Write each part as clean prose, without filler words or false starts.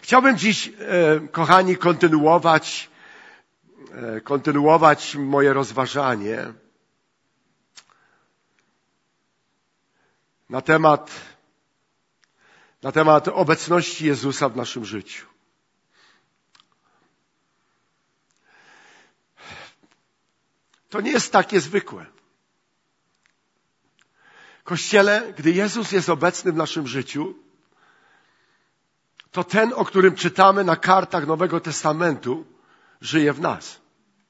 Chciałbym dziś, kochani, kontynuować moje rozważanie na temat obecności Jezusa w naszym życiu. To nie jest takie zwykłe. Kościele, gdy Jezus jest obecny w naszym życiu, to ten, o którym czytamy na kartach Nowego Testamentu, żyje w nas.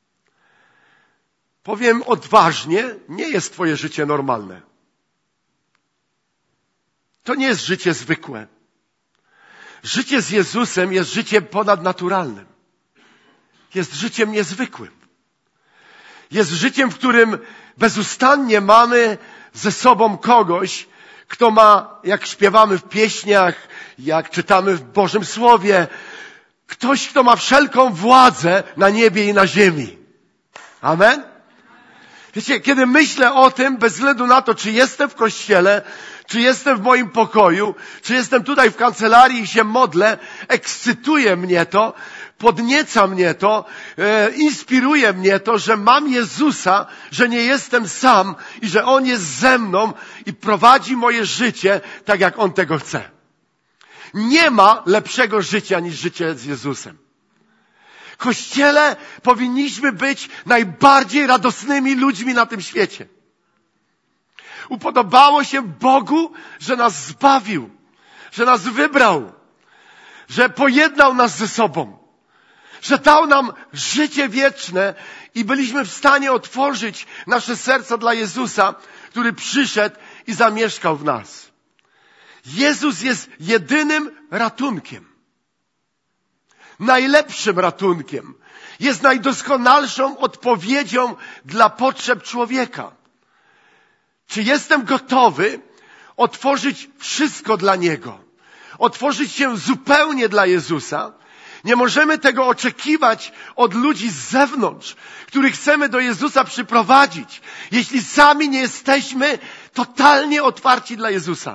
Powiem odważnie, nie jest twoje życie normalne. To nie jest życie zwykłe. Życie z Jezusem jest życiem ponadnaturalnym. Jest życiem niezwykłym. Jest życiem, w którym bezustannie mamy ze sobą kogoś, kto ma, jak śpiewamy w pieśniach, jak czytamy w Bożym Słowie, ktoś, kto ma wszelką władzę na niebie i na ziemi. Amen? Wiecie, kiedy myślę o tym, bez względu na to, czy jestem w kościele, czy jestem w moim pokoju, czy jestem tutaj w kancelarii i się modlę, ekscytuje mnie to, podnieca mnie to, inspiruje mnie to, że mam Jezusa, że nie jestem sam i że On jest ze mną i prowadzi moje życie tak, jak On tego chce. Nie ma lepszego życia niż życie z Jezusem. Kościele powinniśmy być najbardziej radosnymi ludźmi na tym świecie. Upodobało się Bogu, że nas zbawił, że nas wybrał, że pojednał nas ze sobą, że dał nam życie wieczne i byliśmy w stanie otworzyć nasze serca dla Jezusa, który przyszedł i zamieszkał w nas. Jezus jest jedynym ratunkiem. Najlepszym ratunkiem. Jest najdoskonalszą odpowiedzią dla potrzeb człowieka. Czy jestem gotowy otworzyć wszystko dla Niego? Otworzyć się zupełnie dla Jezusa? Nie możemy tego oczekiwać od ludzi z zewnątrz, których chcemy do Jezusa przyprowadzić, jeśli sami nie jesteśmy totalnie otwarci dla Jezusa.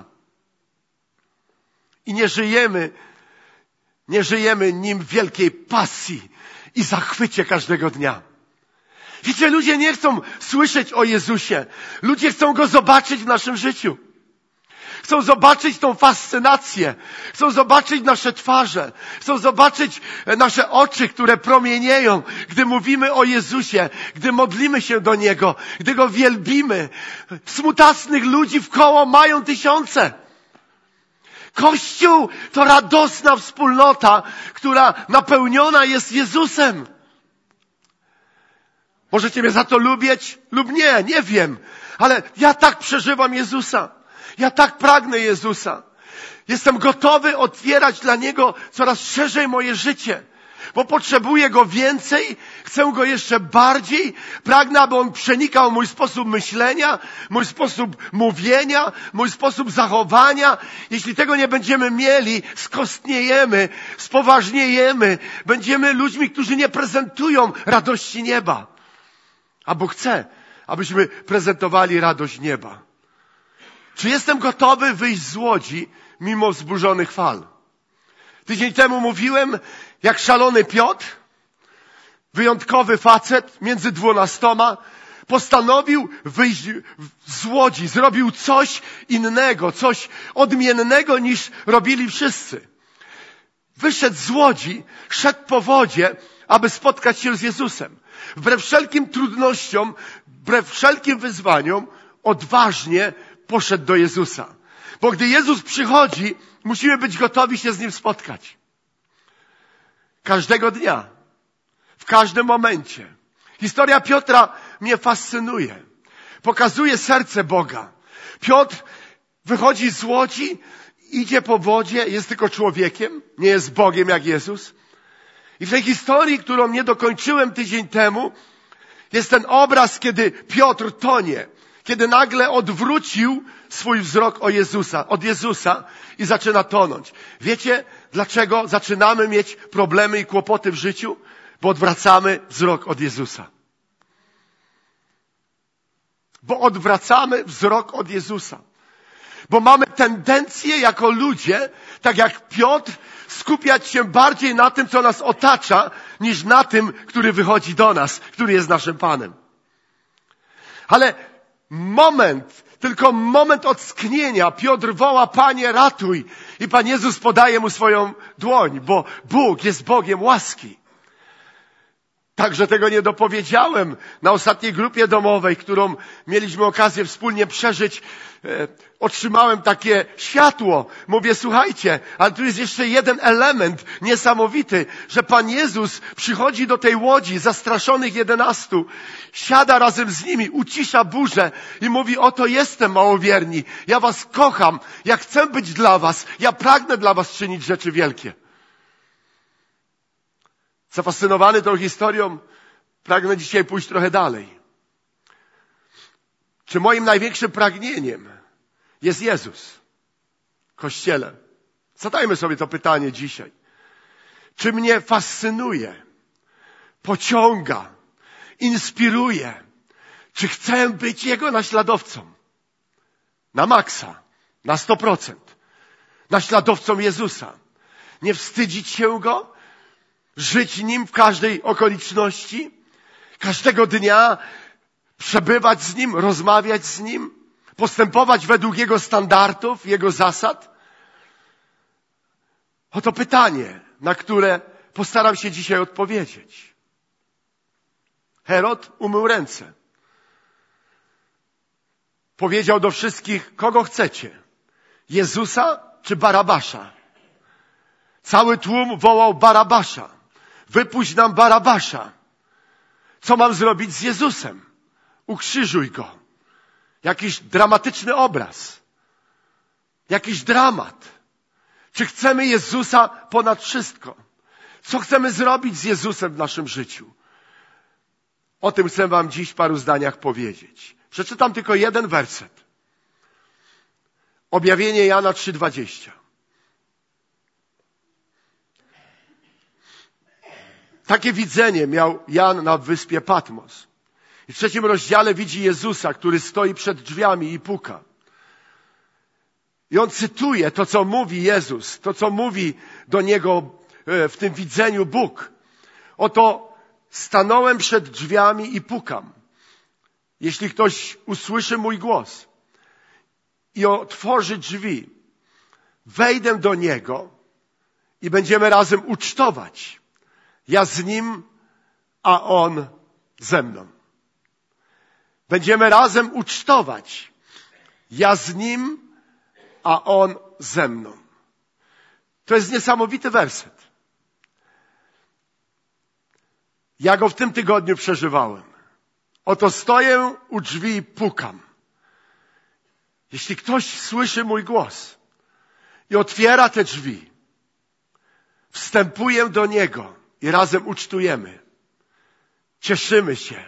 I nie żyjemy Nim w wielkiej pasji i zachwycie każdego dnia. Wiecie, ludzie nie chcą słyszeć o Jezusie. Ludzie chcą Go zobaczyć w naszym życiu. Chcą zobaczyć tą fascynację. Chcą zobaczyć nasze twarze. Chcą zobaczyć nasze oczy, które promienieją, gdy mówimy o Jezusie, gdy modlimy się do Niego, gdy Go wielbimy. Smutasnych ludzi wkoło mają tysiące. Kościół to radosna wspólnota, która napełniona jest Jezusem. Możecie mnie za to lubić lub nie, nie wiem. Ale ja tak przeżywam Jezusa. Ja tak pragnę Jezusa. Jestem gotowy otwierać dla Niego coraz szerzej moje życie. Bo potrzebuję Go więcej, chcę Go jeszcze bardziej. Pragnę, aby On przenikał mój sposób myślenia, mój sposób mówienia, mój sposób zachowania. Jeśli tego nie będziemy mieli, skostniejemy, spoważniejemy. Będziemy ludźmi, którzy nie prezentują radości nieba. A Bóg chce, abyśmy prezentowali radość nieba. Czy jestem gotowy wyjść z łodzi mimo wzburzonych fal? Tydzień temu mówiłem, jak szalony Piotr, wyjątkowy facet między 12, postanowił wyjść z łodzi, zrobił coś innego, coś odmiennego niż robili wszyscy. Wyszedł z łodzi, szedł po wodzie, aby spotkać się z Jezusem. Wbrew wszelkim trudnościom, wbrew wszelkim wyzwaniom, odważnie poszedł do Jezusa. Bo gdy Jezus przychodzi, musimy być gotowi się z Nim spotkać. Każdego dnia. W każdym momencie. Historia Piotra mnie fascynuje. Pokazuje serce Boga. Piotr wychodzi z łodzi, idzie po wodzie, jest tylko człowiekiem, nie jest Bogiem jak Jezus. I w tej historii, którą nie dokończyłem tydzień temu, jest ten obraz, kiedy Piotr tonie. Kiedy nagle odwrócił swój wzrok od Jezusa i zaczyna tonąć. Wiecie, dlaczego zaczynamy mieć problemy i kłopoty w życiu? Bo odwracamy wzrok od Jezusa. Bo odwracamy wzrok od Jezusa. Bo mamy tendencję jako ludzie, tak jak Piotr, skupiać się bardziej na tym, co nas otacza, niż na tym, który wychodzi do nas, który jest naszym Panem. Ale tylko moment ocknienia. Piotr woła: Panie, ratuj. I Pan Jezus podaje mu swoją dłoń, bo Bóg jest Bogiem łaski. Także tego nie dopowiedziałem na ostatniej grupie domowej, którą mieliśmy okazję wspólnie przeżyć. Otrzymałem takie światło. Mówię: słuchajcie, ale tu jest jeszcze jeden element niesamowity, że Pan Jezus przychodzi do tej łodzi zastraszonych 11, siada razem z nimi, ucisza burzę i mówi: oto jestem, małowierni, ja was kocham, ja chcę być dla was, ja pragnę dla was czynić rzeczy wielkie. Zafascynowany tą historią, pragnę dzisiaj pójść trochę dalej. Czy moim największym pragnieniem jest Jezus? Kościele. Zadajmy sobie to pytanie dzisiaj. Czy mnie fascynuje, pociąga, inspiruje? Czy chcę być Jego naśladowcą? Na maksa, na 100%. Naśladowcą Jezusa. Nie wstydzić się Go? Żyć Nim w każdej okoliczności? Każdego dnia przebywać z Nim, rozmawiać z Nim? Postępować według Jego standardów, Jego zasad? Oto pytanie, na które postaram się dzisiaj odpowiedzieć. Herod umył ręce. Powiedział do wszystkich: kogo chcecie? Jezusa czy Barabasza? Cały tłum wołał: Barabasza. Wypuść nam Barabasza. Co mam zrobić z Jezusem? Ukrzyżuj Go. Jakiś dramatyczny obraz. Jakiś dramat. Czy chcemy Jezusa ponad wszystko? Co chcemy zrobić z Jezusem w naszym życiu? O tym chcę wam dziś w paru zdaniach powiedzieć. Przeczytam tylko jeden werset. Objawienie Jana 3:20. Takie widzenie miał Jan na wyspie Patmos. I w 3 rozdziale widzi Jezusa, który stoi przed drzwiami i puka. I on cytuje to, co mówi Jezus, to, co mówi do niego w tym widzeniu Bóg. Oto stanąłem przed drzwiami i pukam. Jeśli ktoś usłyszy mój głos i otworzy drzwi, wejdę do niego i będziemy razem ucztować. Ja z nim, a on ze mną. Będziemy razem ucztować. Ja z nim, a on ze mną. To jest niesamowity werset. Ja go w tym tygodniu przeżywałem. Oto stoję u drzwi i pukam. Jeśli ktoś słyszy mój głos i otwiera te drzwi, wstępuję do niego i razem ucztujemy. Cieszymy się.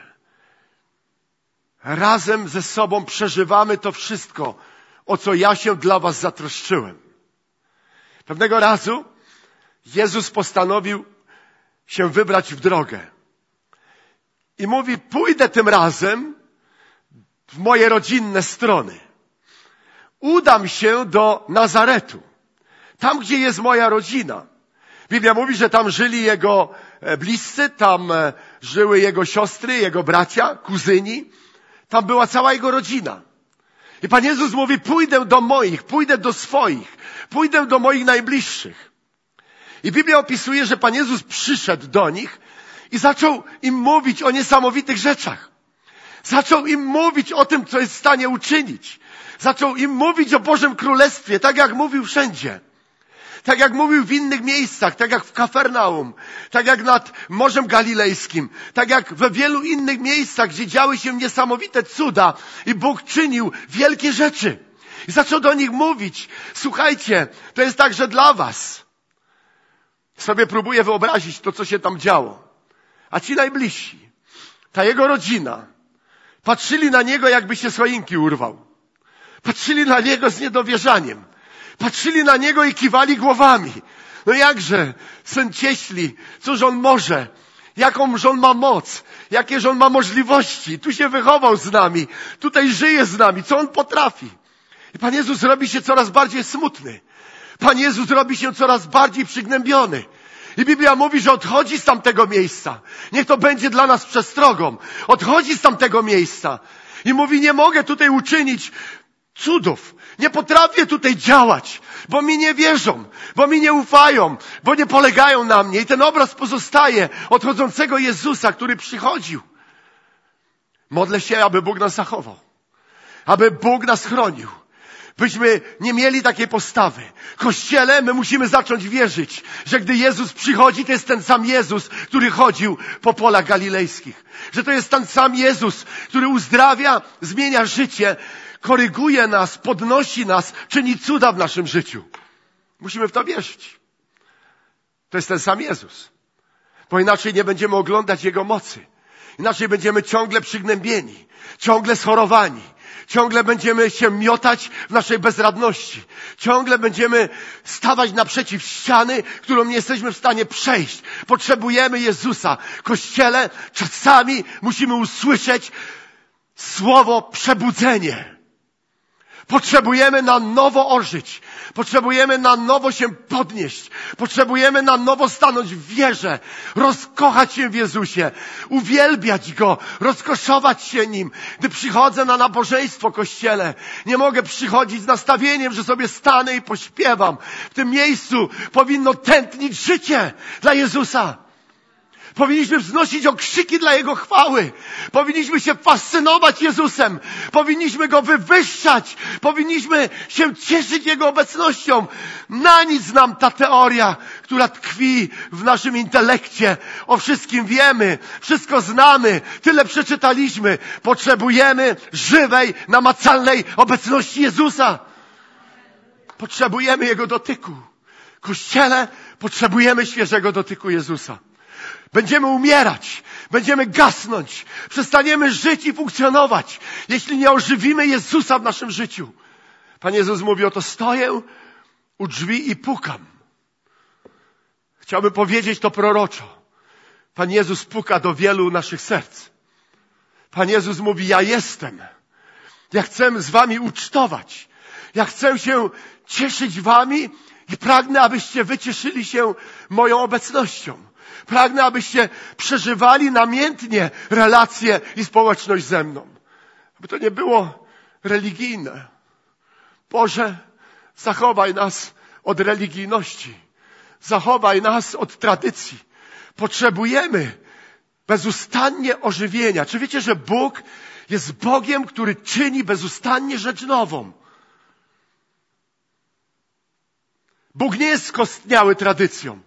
Razem ze sobą przeżywamy to wszystko, o co ja się dla was zatroszczyłem. Pewnego razu Jezus postanowił się wybrać w drogę. I mówi: pójdę tym razem w moje rodzinne strony. Udam się do Nazaretu. Tam, gdzie jest moja rodzina. Biblia mówi, że tam żyli jego bliscy, tam żyły jego siostry, jego bracia, kuzyni. Tam była cała jego rodzina. I Pan Jezus mówi: pójdę do moich, pójdę do swoich, pójdę do moich najbliższych. I Biblia opisuje, że Pan Jezus przyszedł do nich i zaczął im mówić o niesamowitych rzeczach. Zaczął im mówić o tym, co jest w stanie uczynić. Zaczął im mówić o Bożym Królestwie, tak jak mówił wszędzie. Tak jak mówił w innych miejscach, tak jak w Kafarnaum, tak jak nad Morzem Galilejskim, tak jak we wielu innych miejscach, gdzie działy się niesamowite cuda i Bóg czynił wielkie rzeczy. I zaczął do nich mówić: słuchajcie, to jest także dla was. Sobie próbuję wyobrazić to, co się tam działo. A ci najbliżsi, ta jego rodzina, patrzyli na niego, jakby się z choinki urwał. Patrzyli na niego z niedowierzaniem. Patrzyli na niego i kiwali głowami. No jakże, syn cieśli, cóż on może? Jakąż on ma moc? Jakież on ma możliwości? Tu się wychował z nami. Tutaj żyje z nami. Co on potrafi? I Pan Jezus robi się coraz bardziej smutny. Pan Jezus robi się coraz bardziej przygnębiony. I Biblia mówi, że odchodzi z tamtego miejsca. Niech to będzie dla nas przestrogą. Odchodzi z tamtego miejsca. I mówi, nie mogę tutaj uczynić cudów. Nie potrafię tutaj działać, bo mi nie wierzą, bo mi nie ufają, bo nie polegają na mnie. I ten obraz pozostaje odchodzącego Jezusa, który przychodził. Modlę się, aby Bóg nas zachował. Aby Bóg nas chronił. Byśmy nie mieli takiej postawy. Kościele, my musimy zacząć wierzyć, że gdy Jezus przychodzi, to jest ten sam Jezus, który chodził po polach galilejskich. Że to jest ten sam Jezus, który uzdrawia, zmienia życie, koryguje nas, podnosi nas, czyni cuda w naszym życiu. Musimy w to wierzyć. To jest ten sam Jezus. Bo inaczej nie będziemy oglądać Jego mocy. Inaczej będziemy ciągle przygnębieni, ciągle schorowani. Ciągle będziemy się miotać w naszej bezradności. Ciągle będziemy stawać naprzeciw ściany, którą nie jesteśmy w stanie przejść. Potrzebujemy Jezusa. Kościele, czasami musimy usłyszeć słowo przebudzenie. Potrzebujemy na nowo ożyć. Potrzebujemy na nowo się podnieść. Potrzebujemy na nowo stanąć w wierze. Rozkochać się w Jezusie. Uwielbiać Go. Rozkoszować się Nim. Gdy przychodzę na nabożeństwo, Kościele, nie mogę przychodzić z nastawieniem, że sobie stanę i pośpiewam. W tym miejscu powinno tętnić życie dla Jezusa. Powinniśmy wznosić okrzyki dla Jego chwały. Powinniśmy się fascynować Jezusem. Powinniśmy Go wywyższać. Powinniśmy się cieszyć Jego obecnością. Na nic nam ta teoria, która tkwi w naszym intelekcie. O wszystkim wiemy. Wszystko znamy. Tyle przeczytaliśmy. Potrzebujemy żywej, namacalnej obecności Jezusa. Potrzebujemy Jego dotyku. Kościele, potrzebujemy świeżego dotyku Jezusa. Będziemy umierać, będziemy gasnąć, przestaniemy żyć i funkcjonować, jeśli nie ożywimy Jezusa w naszym życiu. Pan Jezus mówi, oto stoję u drzwi i pukam. Chciałbym powiedzieć to proroczo. Pan Jezus puka do wielu naszych serc. Pan Jezus mówi, ja jestem. Ja chcę z wami ucztować. Ja chcę się cieszyć wami i pragnę, abyście wy cieszyli się moją obecnością. Pragnę, abyście przeżywali namiętnie relacje i społeczność ze mną. Aby to nie było religijne. Boże, zachowaj nas od religijności. Zachowaj nas od tradycji. Potrzebujemy bezustannie ożywienia. Czy wiecie, że Bóg jest Bogiem, który czyni bezustannie rzecz nową? Bóg nie jest skostniały tradycją.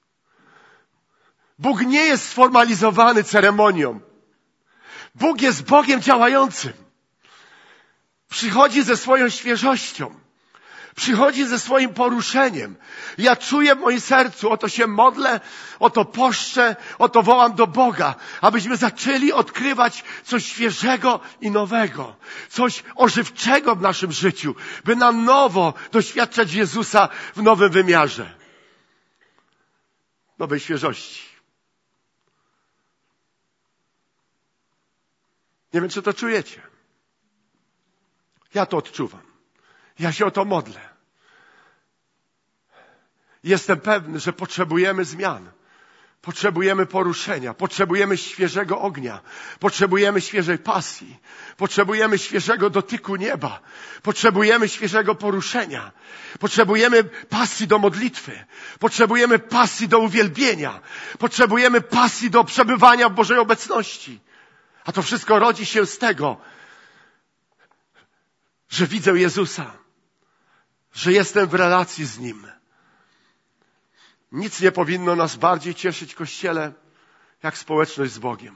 Bóg nie jest sformalizowany ceremonią. Bóg jest Bogiem działającym. Przychodzi ze swoją świeżością. Przychodzi ze swoim poruszeniem. Ja czuję w moim sercu, oto się modlę, oto poszczę, oto wołam do Boga, abyśmy zaczęli odkrywać coś świeżego i nowego. Coś ożywczego w naszym życiu, by na nowo doświadczać Jezusa w nowym wymiarze. Nowej świeżości. Nie wiem, czy to czujecie. Ja to odczuwam. Ja się o to modlę. Jestem pewny, że potrzebujemy zmian. Potrzebujemy poruszenia. Potrzebujemy świeżego ognia. Potrzebujemy świeżej pasji. Potrzebujemy świeżego dotyku nieba. Potrzebujemy świeżego poruszenia. Potrzebujemy pasji do modlitwy. Potrzebujemy pasji do uwielbienia. Potrzebujemy pasji do przebywania w Bożej obecności. A to wszystko rodzi się z tego, że widzę Jezusa, że jestem w relacji z Nim. Nic nie powinno nas bardziej cieszyć, Kościele, jak społeczność z Bogiem.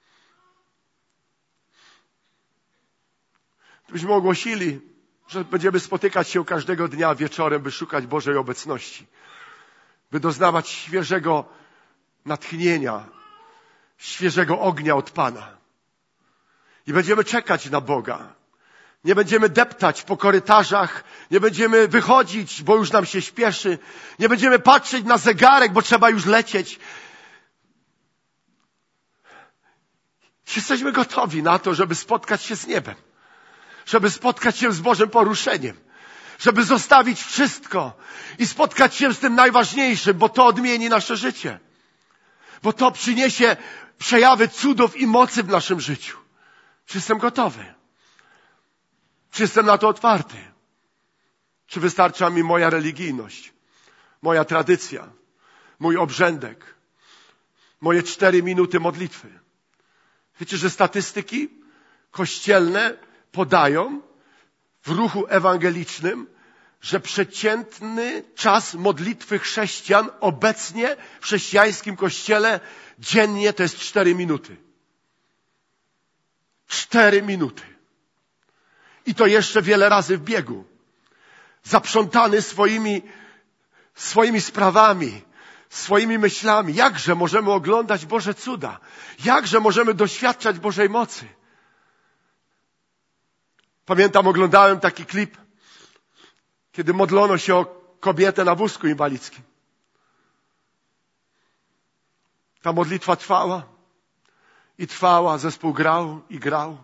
Gdybyśmy ogłosili, że będziemy spotykać się każdego dnia wieczorem, by szukać Bożej obecności, by doznawać świeżego natchnienia, świeżego ognia od Pana. I będziemy czekać na Boga. Nie będziemy deptać po korytarzach, nie będziemy wychodzić, bo już nam się śpieszy, nie będziemy patrzeć na zegarek, bo trzeba już lecieć. Jesteśmy gotowi na to, żeby spotkać się z niebem. żeby spotkać się z Bożym poruszeniem. Żeby zostawić wszystko i spotkać się z tym najważniejszym, bo to odmieni nasze życie. Bo to przyniesie przejawy cudów i mocy w naszym życiu. Czy jestem gotowy? Czy jestem na to otwarty? Czy wystarcza mi moja religijność, moja tradycja, mój obrzędek, moje 4 minuty modlitwy? Wiecie, że statystyki kościelne podają w ruchu ewangelicznym, że przeciętny czas modlitwy chrześcijan obecnie w chrześcijańskim kościele dziennie to jest 4 minuty. 4 minuty. I to jeszcze wiele razy w biegu. Zaprzątany swoimi sprawami, swoimi myślami. Jakże możemy oglądać Boże cuda? Jakże możemy doświadczać Bożej mocy? Pamiętam, oglądałem taki klip, kiedy modlono się o kobietę na wózku inwalidzkim. Ta modlitwa trwała i trwała, zespół grał i grał.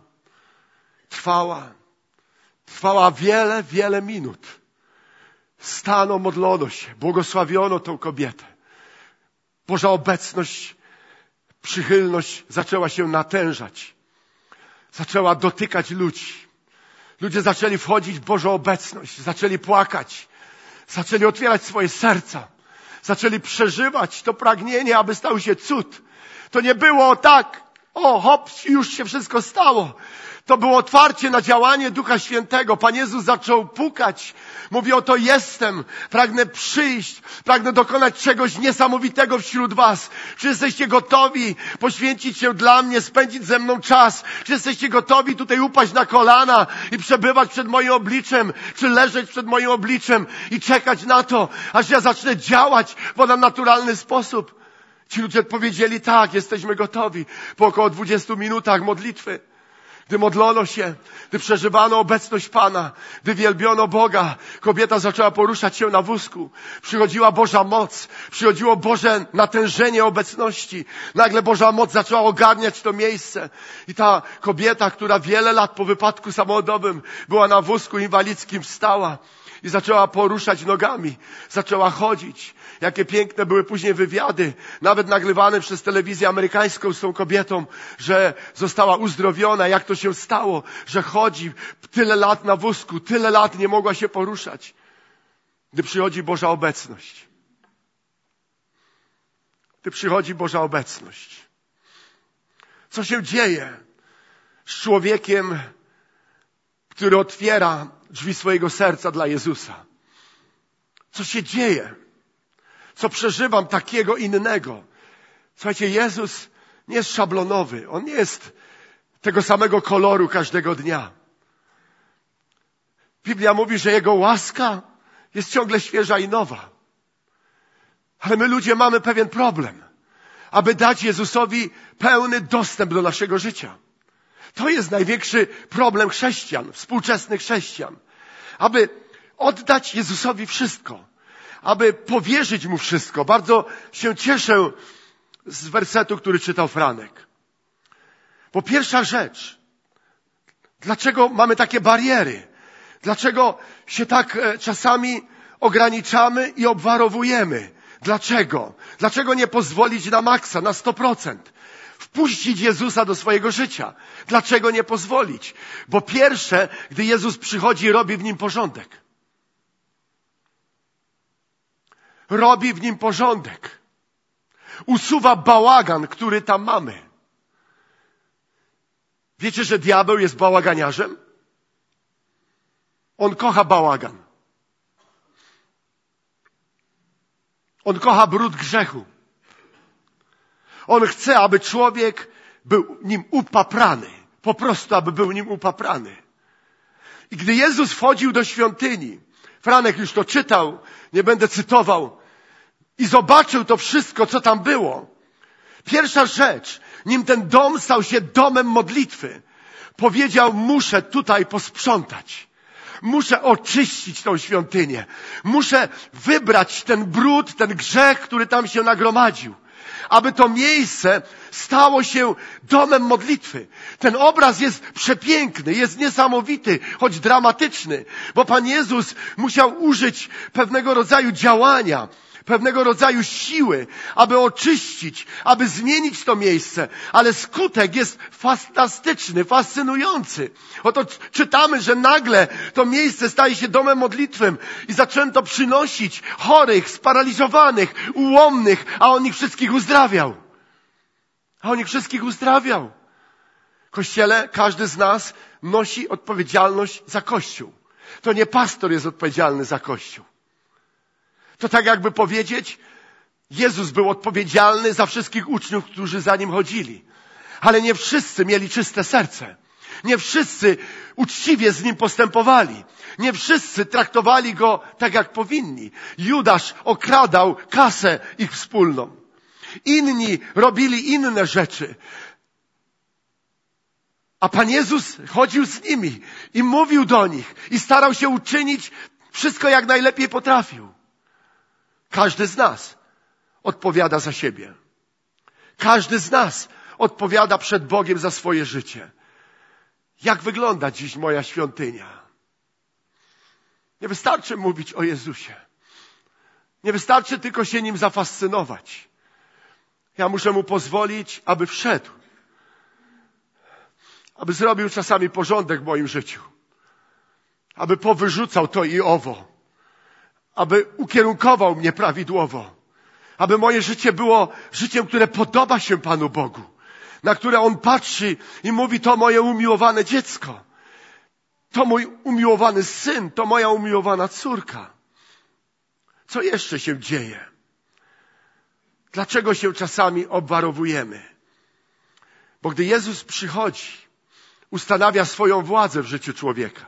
Trwała wiele, wiele minut. Stano, modlono się, błogosławiono tą kobietę. Boża obecność, przychylność zaczęła się natężać. Zaczęła dotykać ludzi. Ludzie zaczęli wchodzić w Bożą obecność, zaczęli płakać, zaczęli otwierać swoje serca, zaczęli przeżywać to pragnienie, aby stał się cud. To nie było tak, hop, już się wszystko stało. To było otwarcie na działanie Ducha Świętego. Pan Jezus zaczął pukać. Mówi, oto jestem, pragnę przyjść, pragnę dokonać czegoś niesamowitego wśród was. Czy jesteście gotowi poświęcić się dla mnie, spędzić ze mną czas? Czy jesteście gotowi tutaj upaść na kolana i przebywać przed moim obliczem? Czy leżeć przed moim obliczem i czekać na to, aż ja zacznę działać w ponadnaturalny sposób? Ci ludzie odpowiedzieli, tak, jesteśmy gotowi. Po około 20 minutach modlitwy, gdy modlono się, gdy przeżywano obecność Pana, gdy wielbiono Boga, kobieta zaczęła poruszać się na wózku. Przychodziła Boża moc, przychodziło Boże natężenie obecności. Nagle Boża moc zaczęła ogarniać to miejsce. I ta kobieta, która wiele lat po wypadku samochodowym była na wózku inwalidzkim, wstała i zaczęła poruszać nogami. Zaczęła chodzić. Jakie piękne były później wywiady, nawet nagrywane przez telewizję amerykańską z tą kobietą, że została uzdrowiona. Jak to się stało, że chodzi tyle lat na wózku, tyle lat nie mogła się poruszać. Gdy przychodzi Boża obecność. Gdy przychodzi Boża obecność. Co się dzieje z człowiekiem, który otwiera drzwi swojego serca dla Jezusa? Co się dzieje? Co przeżywam takiego innego? Słuchajcie, Jezus nie jest szablonowy. On nie jest tego samego koloru każdego dnia. Biblia mówi, że Jego łaska jest ciągle świeża i nowa. Ale my ludzie mamy pewien problem, aby dać Jezusowi pełny dostęp do naszego życia. To jest największy problem chrześcijan, współczesnych chrześcijan. Aby oddać Jezusowi wszystko. Aby powierzyć Mu wszystko. Bardzo się cieszę z wersetu, który czytał Franek. Bo pierwsza rzecz, dlaczego mamy takie bariery? Dlaczego się tak czasami ograniczamy i obwarowujemy? Dlaczego? Dlaczego nie pozwolić na maksa, na 100%? Wpuścić Jezusa do swojego życia. Dlaczego nie pozwolić? Bo pierwsze, gdy Jezus przychodzi, robi w nim porządek. Robi w nim porządek. Usuwa bałagan, który tam mamy. Wiecie, że diabeł jest bałaganiarzem? On kocha bałagan. On kocha brud grzechu. On chce, aby człowiek był nim upaprany. Po prostu, aby był nim upaprany. I gdy Jezus wchodził do świątyni, Franek już to czytał, nie będę cytował, i zobaczył to wszystko, co tam było. Pierwsza rzecz, nim ten dom stał się domem modlitwy, powiedział, muszę tutaj posprzątać. Muszę oczyścić tą świątynię. Muszę wybrać ten brud, ten grzech, który tam się nagromadził. aby to miejsce stało się domem modlitwy. Ten obraz jest przepiękny, jest niesamowity, choć dramatyczny, bo Pan Jezus musiał użyć pewnego rodzaju działania, pewnego rodzaju siły, aby oczyścić, aby zmienić to miejsce. Ale skutek jest fantastyczny, fascynujący. Oto czytamy, że nagle to miejsce staje się domem modlitwym i zaczęto przynosić chorych, sparaliżowanych, ułomnych, a on ich wszystkich uzdrawiał. Kościele, każdy z nas nosi odpowiedzialność za Kościół. To nie pastor jest odpowiedzialny za Kościół. To tak jakby powiedzieć, Jezus był odpowiedzialny za wszystkich uczniów, którzy za Nim chodzili. Ale nie wszyscy mieli czyste serce. Nie wszyscy uczciwie z Nim postępowali. Nie wszyscy traktowali Go tak, jak powinni. Judasz okradał kasę ich wspólną. Inni robili inne rzeczy. A Pan Jezus chodził z nimi i mówił do nich i starał się uczynić wszystko, jak najlepiej potrafił. Każdy z nas odpowiada za siebie. Każdy z nas odpowiada przed Bogiem za swoje życie. Jak wygląda dziś moja świątynia? Nie wystarczy mówić o Jezusie. Nie wystarczy tylko się Nim zafascynować. Ja muszę Mu pozwolić, aby wszedł. Aby zrobił czasami porządek w moim życiu. Aby powyrzucał to i owo. Aby ukierunkował mnie prawidłowo. Aby moje życie było życiem, które podoba się Panu Bogu. Na które On patrzy i mówi, to moje umiłowane dziecko. To mój umiłowany syn, to moja umiłowana córka. Co jeszcze się dzieje? Dlaczego się czasami obwarowujemy? Bo gdy Jezus przychodzi, ustanawia swoją władzę w życiu człowieka.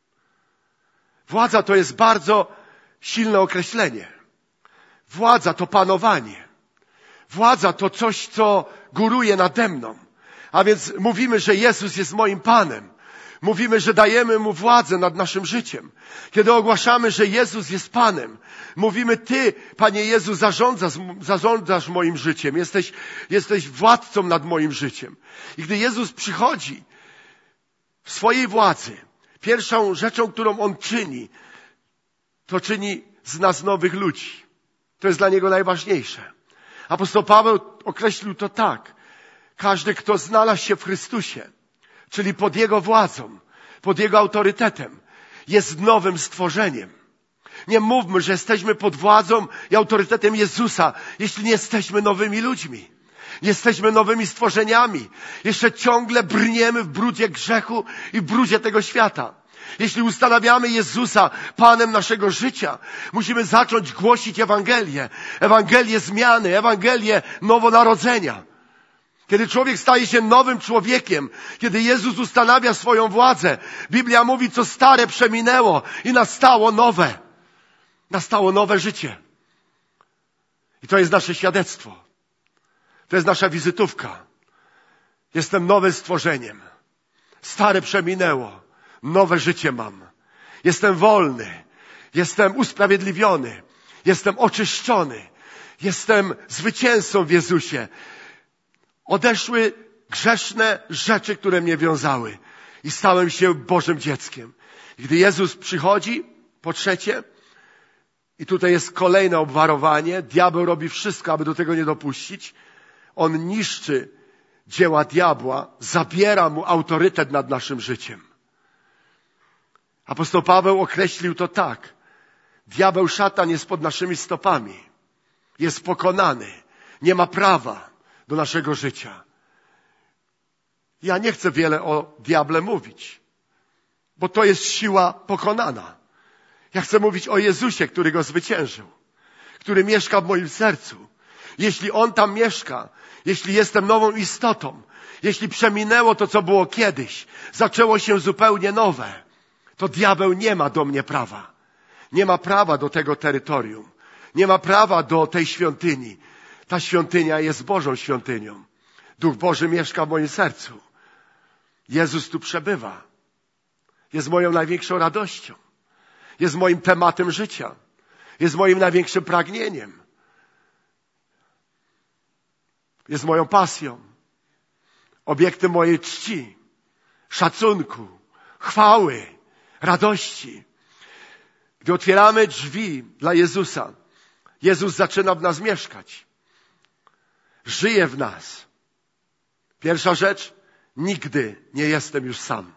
Władza to jest bardzo silne określenie. Władza to panowanie. Władza to coś, co góruje nade mną. A więc mówimy, że Jezus jest moim Panem. Mówimy, że dajemy Mu władzę nad naszym życiem. Kiedy ogłaszamy, że Jezus jest Panem, mówimy, Ty, Panie Jezu, zarządzasz moim życiem. Jesteś władcą nad moim życiem. I gdy Jezus przychodzi w swojej władzy, pierwszą rzeczą, którą On czyni, to czyni z nas nowych ludzi. To jest dla Niego najważniejsze. Apostoł Paweł określił to tak. Każdy, kto znalazł się w Chrystusie, czyli pod Jego władzą, pod Jego autorytetem, jest nowym stworzeniem. Nie mówmy, że jesteśmy pod władzą i autorytetem Jezusa, jeśli nie jesteśmy nowymi ludźmi. Jesteśmy nowymi stworzeniami. Jeszcze ciągle brniemy w brudzie grzechu i brudzie tego świata. Jeśli ustanawiamy Jezusa Panem naszego życia, musimy zacząć głosić Ewangelię. Ewangelię zmiany, Ewangelię nowonarodzenia. Kiedy człowiek staje się nowym człowiekiem, kiedy Jezus ustanawia swoją władzę, Biblia mówi, co stare przeminęło i nastało nowe. Nastało nowe życie. I to jest nasze świadectwo. To jest nasza wizytówka. Jestem nowym stworzeniem. Stare przeminęło. Nowe życie mam. Jestem wolny. Jestem usprawiedliwiony. Jestem oczyszczony. Jestem zwycięzcą w Jezusie. Odeszły grzeszne rzeczy, które mnie wiązały. I stałem się Bożym dzieckiem. I gdy Jezus przychodzi, po trzecie, i tutaj jest kolejne obwarowanie, diabeł robi wszystko, aby do tego nie dopuścić. On niszczy dzieła diabła, zabiera mu autorytet nad naszym życiem. Apostoł Paweł określił to tak. Diabeł, szatan jest pod naszymi stopami. Jest pokonany. Nie ma prawa do naszego życia. Ja nie chcę wiele o diable mówić, bo to jest siła pokonana. Ja chcę mówić o Jezusie, który go zwyciężył, który mieszka w moim sercu. Jeśli On tam mieszka, jeśli jestem nową istotą, jeśli przeminęło to, co było kiedyś, zaczęło się zupełnie nowe, to diabeł nie ma do mnie prawa. Nie ma prawa do tego terytorium. Nie ma prawa do tej świątyni. Ta świątynia jest Bożą świątynią. Duch Boży mieszka w moim sercu. Jezus tu przebywa. Jest moją największą radością. Jest moim tematem życia. Jest moim największym pragnieniem. jest moją pasją, obiektem mojej czci, szacunku, chwały, radości. Gdy otwieramy drzwi dla Jezusa, Jezus zaczyna w nas mieszkać. Żyje w nas. Pierwsza rzecz, nigdy nie jestem już sam.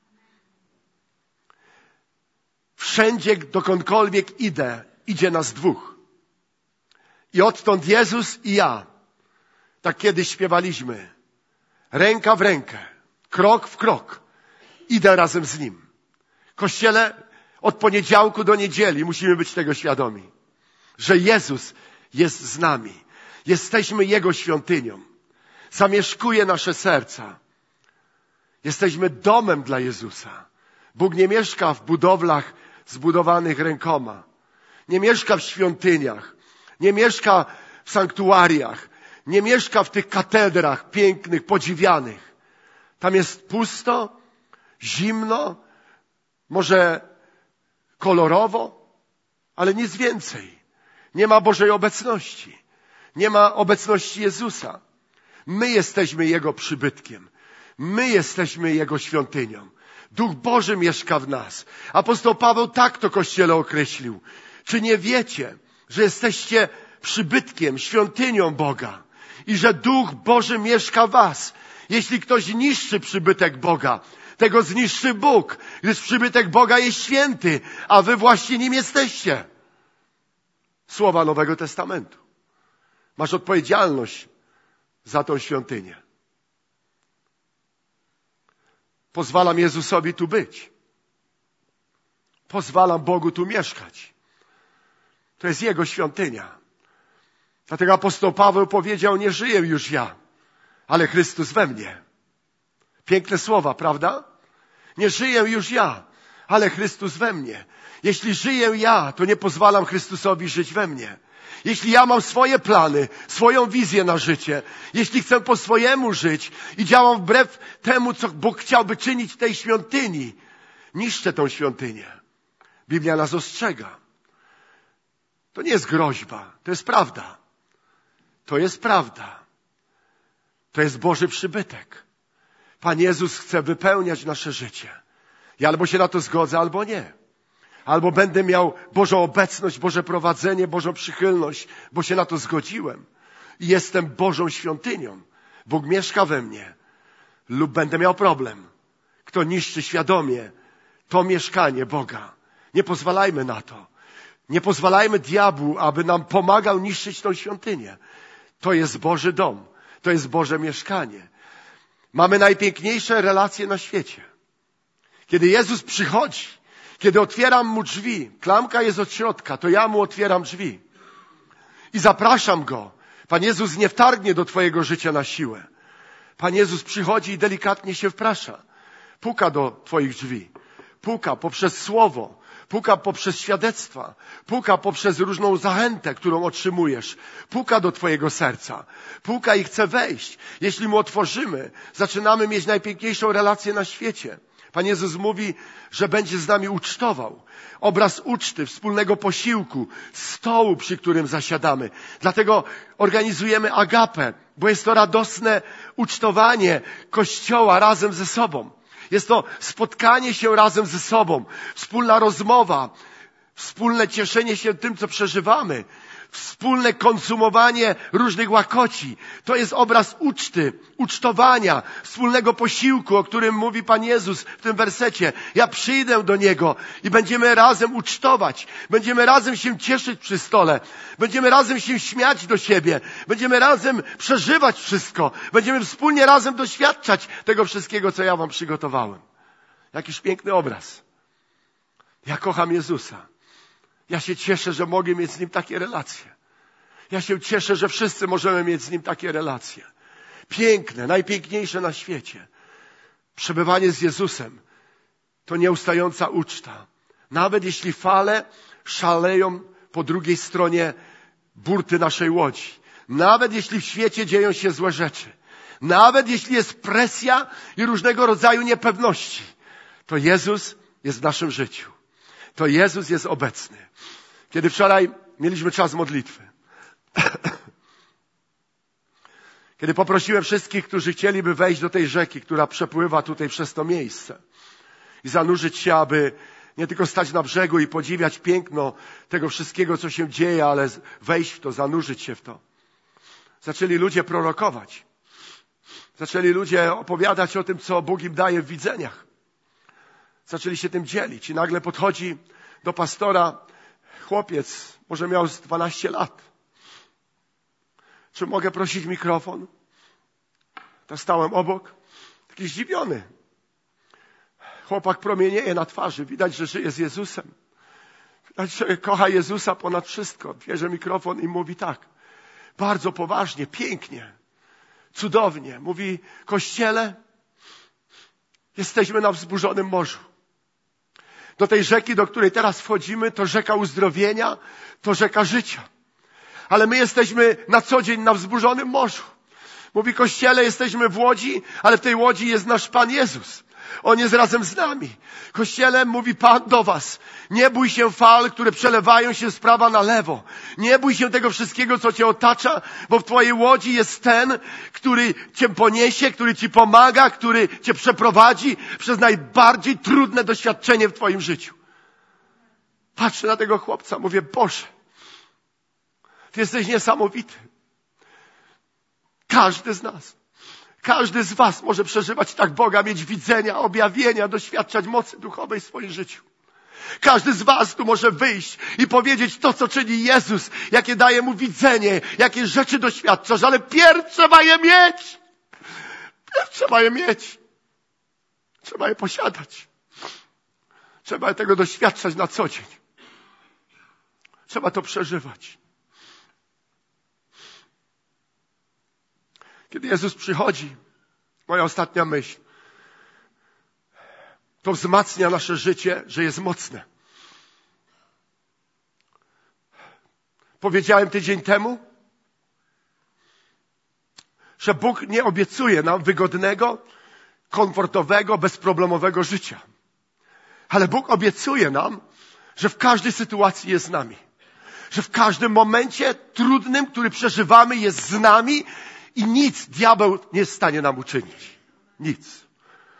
Wszędzie, dokądkolwiek idę, idzie nas dwóch. I odtąd Jezus i ja, tak kiedyś śpiewaliśmy, ręka w rękę, krok w krok, idę razem z Nim. Kościele, od poniedziałku do niedzieli musimy być tego świadomi, że Jezus jest z nami. Jesteśmy Jego świątynią. Zamieszkuje nasze serca. Jesteśmy domem dla Jezusa. Bóg nie mieszka w budowlach zbudowanych rękoma. Nie mieszka w świątyniach. Nie mieszka w sanktuariach. Nie mieszka w tych katedrach pięknych, podziwianych. Tam jest pusto, zimno, może kolorowo, ale nic więcej. Nie ma Bożej obecności. Nie ma obecności Jezusa. My jesteśmy Jego przybytkiem. My jesteśmy Jego świątynią. Duch Boży mieszka w nas. Apostoł Paweł tak to Kościele określił. Czy nie wiecie, że jesteście przybytkiem, świątynią Boga i że Duch Boży mieszka w was? Jeśli ktoś niszczy przybytek Boga, tego zniszczy Bóg, gdyż przybytek Boga jest święty, a wy właśnie nim jesteście. Słowa Nowego Testamentu. Masz odpowiedzialność za tą świątynię. Pozwalam Jezusowi tu być. Pozwalam Bogu tu mieszkać. To jest Jego świątynia. Dlatego apostoł Paweł powiedział, nie żyję już ja, ale Chrystus we mnie. Piękne słowa, prawda? Nie żyję już ja, ale Chrystus we mnie. Jeśli żyję ja, to nie pozwalam Chrystusowi żyć we mnie. Jeśli ja mam swoje plany, swoją wizję na życie, jeśli chcę po swojemu żyć i działam wbrew temu, co Bóg chciałby czynić w tej świątyni, niszczę tą świątynię. Biblia nas ostrzega. To nie jest groźba, to jest prawda. To jest prawda. To jest Boży przybytek. Pan Jezus chce wypełniać nasze życie. Ja albo się na to zgodzę, albo nie. Albo będę miał Bożą obecność, Boże prowadzenie, Bożą przychylność, bo się na to zgodziłem. I jestem Bożą świątynią. Bóg mieszka we mnie. Lub będę miał problem. Kto niszczy świadomie to mieszkanie Boga. Nie pozwalajmy na to. Nie pozwalajmy diabłu, aby nam pomagał niszczyć tą świątynię. To jest Boży dom. To jest Boże mieszkanie. Mamy najpiękniejsze relacje na świecie. Kiedy Jezus przychodzi, kiedy otwieram Mu drzwi, klamka jest od środka, to ja Mu otwieram drzwi. I zapraszam Go. Pan Jezus nie wtargnie do twojego życia na siłę. Pan Jezus przychodzi i delikatnie się wprasza. Puka do twoich drzwi. Puka poprzez słowo. Puka poprzez świadectwa. Puka poprzez różną zachętę, którą otrzymujesz. Puka do twojego serca. Puka i chce wejść. Jeśli Mu otworzymy, zaczynamy mieć najpiękniejszą relację na świecie. Pan Jezus mówi, że będzie z nami ucztował. Obraz uczty, wspólnego posiłku, stołu, przy którym zasiadamy. Dlatego organizujemy agapę, bo jest to radosne ucztowanie Kościoła razem ze sobą. Jest to spotkanie się razem ze sobą, wspólna rozmowa, wspólne cieszenie się tym, co przeżywamy, wspólne konsumowanie różnych łakoci. To jest obraz uczty, ucztowania, wspólnego posiłku, o którym mówi Pan Jezus w tym wersecie. Ja przyjdę do Niego i będziemy razem ucztować. Będziemy razem się cieszyć przy stole. Będziemy razem się śmiać do siebie. Będziemy razem przeżywać wszystko. Będziemy wspólnie razem doświadczać tego wszystkiego, co ja wam przygotowałem. Jakiż piękny obraz. Ja kocham Jezusa. Ja się cieszę, że mogę mieć z Nim takie relacje. Ja się cieszę, że wszyscy możemy mieć z Nim takie relacje. Piękne, najpiękniejsze na świecie. Przebywanie z Jezusem to nieustająca uczta. Nawet jeśli fale szaleją po drugiej stronie burty naszej łodzi. Nawet jeśli w świecie dzieją się złe rzeczy. Nawet jeśli jest presja i różnego rodzaju niepewności. To Jezus jest w naszym życiu. To Jezus jest obecny. Kiedy wczoraj mieliśmy czas modlitwy. Kiedy poprosiłem wszystkich, którzy chcieliby wejść do tej rzeki, która przepływa tutaj przez to miejsce i zanurzyć się, aby nie tylko stać na brzegu i podziwiać piękno tego wszystkiego, co się dzieje, ale wejść w to, zanurzyć się w to. Zaczęli ludzie prorokować. Zaczęli ludzie opowiadać o tym, co Bóg im daje w widzeniach. Zaczęli się tym dzielić i nagle podchodzi do pastora chłopiec, może miał z 12 lat. Czy mogę prosić mikrofon? To stałem obok, taki zdziwiony. Chłopak promienieje na twarzy, widać, że żyje z Jezusem. Widać, że kocha Jezusa ponad wszystko. Bierze mikrofon i mówi tak, bardzo poważnie, pięknie, cudownie. Mówi, Kościele, jesteśmy na wzburzonym morzu. Do tej rzeki, do której teraz wchodzimy, to rzeka uzdrowienia, to rzeka życia. Ale my jesteśmy na co dzień na wzburzonym morzu. Mówi, Kościele, jesteśmy w łodzi, ale w tej łodzi jest nasz Pan Jezus. On jest razem z nami. Kościele, mówi Pan do was, nie bój się fal, które przelewają się z prawa na lewo. Nie bój się tego wszystkiego, co cię otacza, bo w twojej łodzi jest ten, który cię poniesie, który ci pomaga, który cię przeprowadzi przez najbardziej trudne doświadczenie w twoim życiu. Patrzę na tego chłopca, mówię, Boże, Ty jesteś niesamowity. Każdy z nas, każdy z was może przeżywać tak Boga, mieć widzenia, objawienia, doświadczać mocy duchowej w swoim życiu. Każdy z was tu może wyjść i powiedzieć to, co czyni Jezus, jakie daje mu widzenie, jakie rzeczy doświadczasz, ale pierw trzeba je mieć. Pierw trzeba je mieć. Trzeba je posiadać. Trzeba tego doświadczać na co dzień. Trzeba to przeżywać. Kiedy Jezus przychodzi, moja ostatnia myśl, to wzmacnia nasze życie, że jest mocne. Powiedziałem tydzień temu, że Bóg nie obiecuje nam wygodnego, komfortowego, bezproblemowego życia. Ale Bóg obiecuje nam, że w każdej sytuacji jest z nami. Że w każdym momencie trudnym, który przeżywamy, jest z nami i nic diabeł nie jest w stanie nam uczynić. Nic.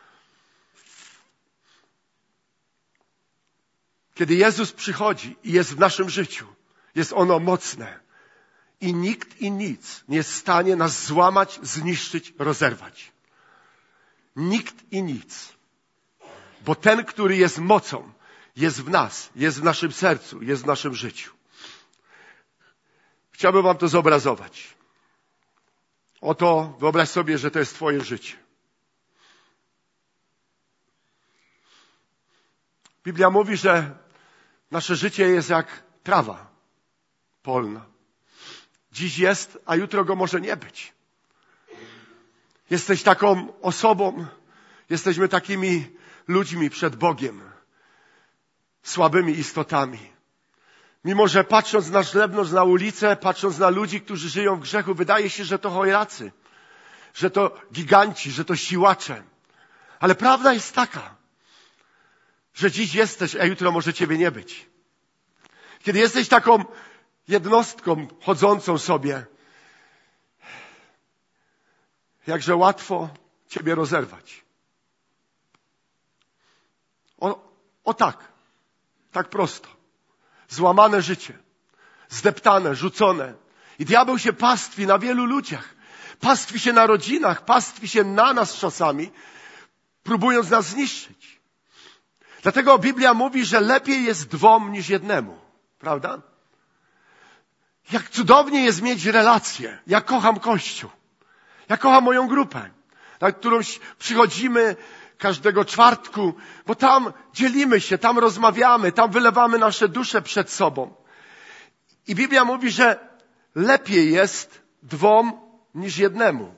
Kiedy Jezus przychodzi i jest w naszym życiu, jest ono mocne. I nikt i nic nie jest w stanie nas złamać, zniszczyć, rozerwać. Nikt i nic. Bo ten, który jest mocą, jest w nas, jest w naszym sercu, jest w naszym życiu. Chciałbym wam to zobrazować. Oto wyobraź sobie, że to jest twoje życie. Biblia mówi, że nasze życie jest jak trawa polna. Dziś jest, a jutro go może nie być. Jesteś taką osobą, jesteśmy takimi ludźmi przed Bogiem, słabymi istotami. Mimo że patrząc na zewnątrz, na ulicę, patrząc na ludzi, którzy żyją w grzechu, wydaje się, że to chojracy, że to giganci, że to siłacze. Ale prawda jest taka, że dziś jesteś, a jutro może ciebie nie być. Kiedy jesteś taką jednostką chodzącą sobie, jakże łatwo ciebie rozerwać. O tak prosto. Złamane życie, zdeptane, rzucone. I diabeł się pastwi na wielu ludziach. Pastwi się na rodzinach, pastwi się na nas czasami, próbując nas zniszczyć. Dlatego Biblia mówi, że lepiej jest dwom niż jednemu. Prawda? Jak cudownie jest mieć relacje. Ja kocham Kościół. Ja kocham moją grupę, na którą przychodzimy każdego czwartku, bo tam dzielimy się, tam rozmawiamy, tam wylewamy nasze dusze przed sobą. I Biblia mówi, że lepiej jest dwom niż jednemu.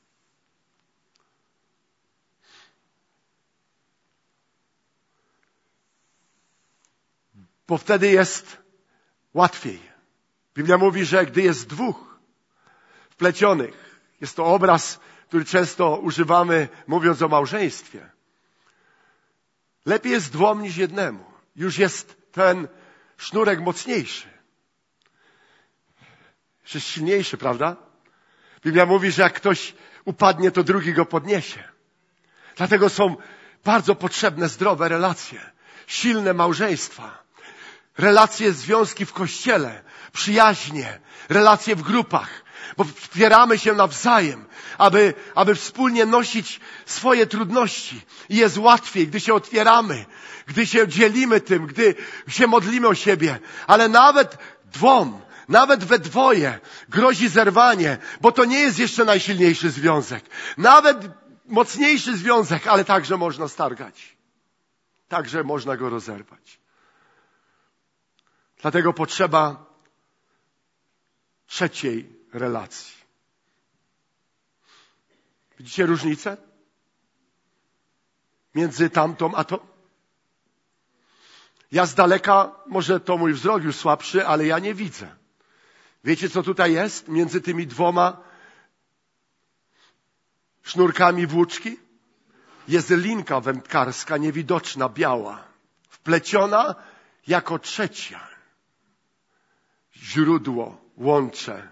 Bo wtedy jest łatwiej. Biblia mówi, że gdy jest dwóch wplecionych, jest to obraz, który często używamy, mówiąc o małżeństwie. Lepiej jest dwom niż jednemu. Już jest ten sznurek mocniejszy. Jest silniejszy, prawda? Biblia mówi, że jak ktoś upadnie, to drugi go podniesie. Dlatego są bardzo potrzebne zdrowe relacje, silne małżeństwa, relacje, związki w kościele, przyjaźnie, relacje w grupach, bo wspieramy się nawzajem, aby wspólnie nosić swoje trudności. I jest łatwiej, gdy się otwieramy, gdy się dzielimy tym, gdy się modlimy o siebie. Ale nawet we dwoje grozi zerwanie, bo to nie jest jeszcze najsilniejszy związek. Nawet mocniejszy związek, ale także można stargać. Także można go rozerwać. Dlatego potrzeba trzeciej relacji. Widzicie różnicę między tamtą a tą? Ja z daleka, może to mój wzrok już słabszy, ale ja nie widzę. Wiecie, co tutaj jest między tymi dwoma sznurkami włóczki? Jest linka wędkarska, niewidoczna, biała, wpleciona jako trzecia. Źródło, łącze,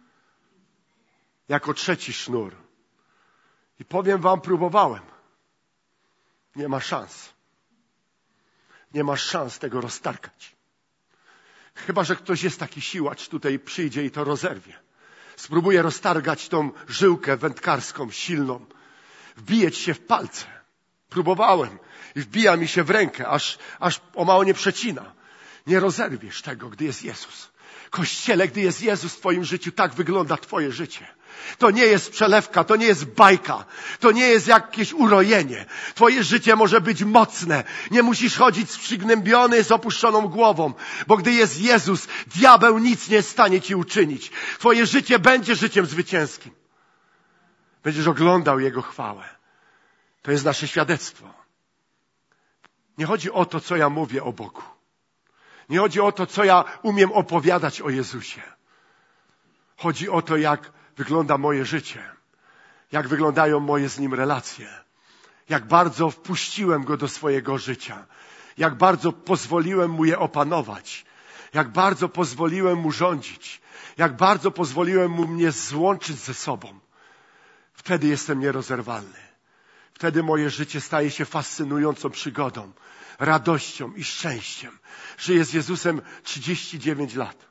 jako trzeci sznur. I powiem wam, próbowałem. Nie ma szans. Nie masz szans tego roztargać. Chyba że ktoś jest taki siłacz, tutaj przyjdzie i to rozerwie. Spróbuje roztargać tą żyłkę wędkarską, silną. Wbijać się w palce. Próbowałem i wbija mi się w rękę, aż o mało nie przecina. Nie rozerwiesz tego, gdy jest Jezus. Kościele, gdy jest Jezus w twoim życiu, tak wygląda twoje życie. To nie jest przelewka, to nie jest bajka, to nie jest jakieś urojenie. Twoje życie może być mocne. Nie musisz chodzić przygnębiony z opuszczoną głową, bo gdy jest Jezus, diabeł nic nie jest w stanie ci uczynić. Twoje życie będzie życiem zwycięskim. Będziesz oglądał Jego chwałę. To jest nasze świadectwo. Nie chodzi o to, co ja mówię o Bogu. Nie chodzi o to, co ja umiem opowiadać o Jezusie. Chodzi o to, jak wygląda moje życie. Jak wyglądają moje z Nim relacje. Jak bardzo wpuściłem Go do swojego życia. Jak bardzo pozwoliłem Mu je opanować. Jak bardzo pozwoliłem Mu rządzić. Jak bardzo pozwoliłem Mu mnie złączyć ze sobą. Wtedy jestem nierozerwalny. Wtedy moje życie staje się fascynującą przygodą, radością i szczęściem. Żyję z Jezusem 39 lat.